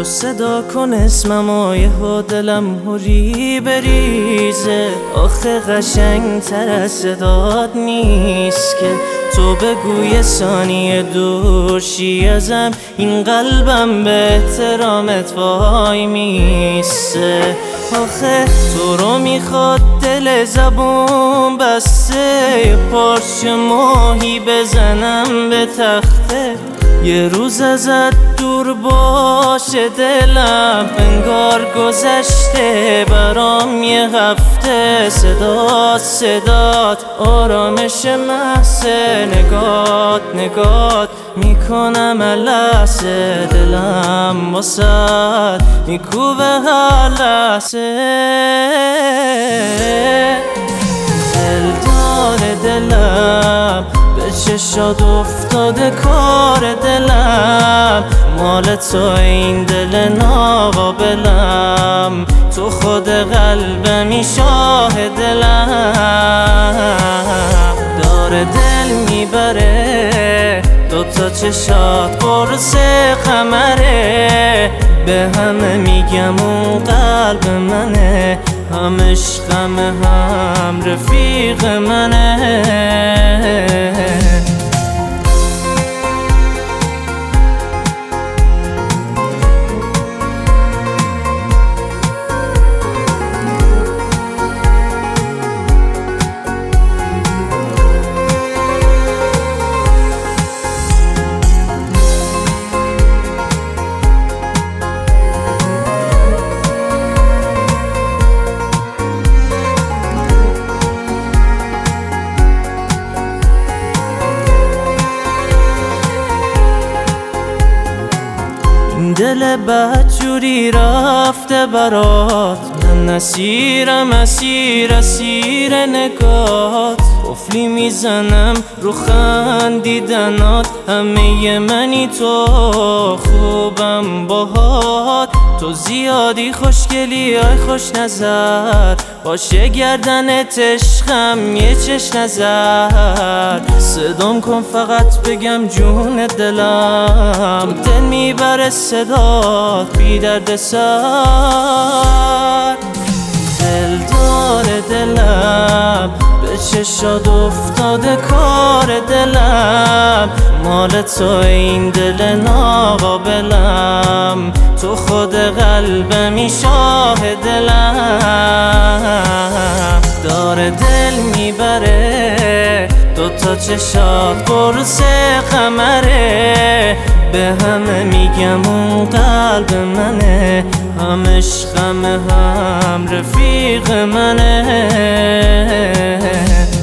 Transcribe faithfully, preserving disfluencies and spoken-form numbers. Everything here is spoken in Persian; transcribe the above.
تو صدا کن اسممو یهو دلم هوری بریزه. آخه قشنگ تر از صدات نیست که تو بگوی ثانیه دورشی ازم، این قلبم به احترامت وای میسته. آخه تو رو میخواد دل زبون بسته، یه پارچه ماهی بزنم به تخته. یه روز ازت دور باشه دلم انگار گذشته برام یه هفته. صدات صدات آرامش محض نگات نگات میکنم لحظه. دلم واسد میکوبه هر لحظه. دل داره دلم به چشات افتاده کار دلم، مال تو این دل ناقابلم. تو خود قلبمی شاه دلم. داره دل میبره دوتا چشات قرص قمره. به همه میگم اون قلب منه، هم عشقم هم رفیق منه. دل بدجوری رفته برات، من اسیرم اسیر اسیر نگات. قفلی میزنم رو خندیدنات، همه منی تو خوبم باهات. تو زیادی خوشگلی های خوش نظر، باشه گردنت عشقم یه چش نظر. صدام کن فقط بگم جون دلم، تو دل میبره صدات بی درد سر. دل داره دلم به چشات افتاده کار دلم، مال تو این دل ناقابلم. تو خود قلبمی شاه دلم. داره دل میبره دوتا چشات قرص قمره. به همه میگم اون قلب منه، هم عشقم هم رفیق منه.